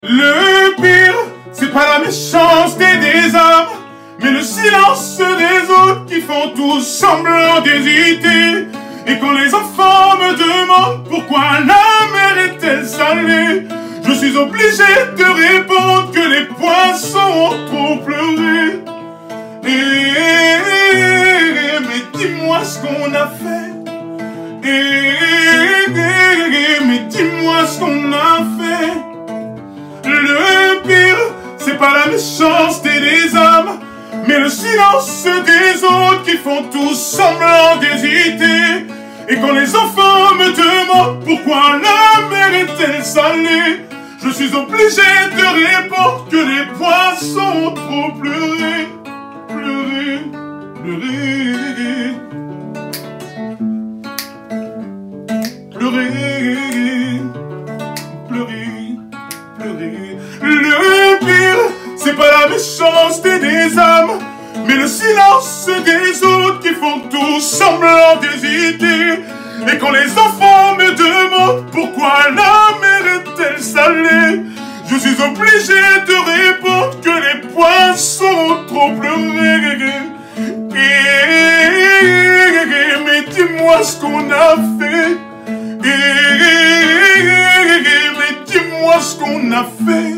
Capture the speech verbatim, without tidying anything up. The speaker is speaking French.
Le pire, c'est pas la méchanceté des âmes, mais le silence des autres qui font tous semblant d'hésiter. Et quand les enfants me demandent pourquoi la mer est-elle salée, je suis obligé de répondre que les poissons ont trop pleuré. Et, mais dis-moi ce qu'on a fait. Et, mais dis-moi ce qu'on a fait. Le pire, c'est pas la méchanceté des âmes, mais le silence des autres qui font tous semblant d'hésiter. Et quand les enfants me demandent pourquoi la mer est-elle salée, je suis obligé de répondre que les poissons ont trop pleuré. Pleuré, pleuré, pleuré, pleuré, pleuré. Le pire, c'est pas la méchanceté des âmes, mais le silence des autres qui font tous semblant d'hésiter. Et quand les enfants me demandent pourquoi la mer est-elle salée, je suis obligé de répondre que les poissons ont trop pleuré. Mais dis-moi ce qu'on a fait. Mais dis-moi ce qu'on a fait.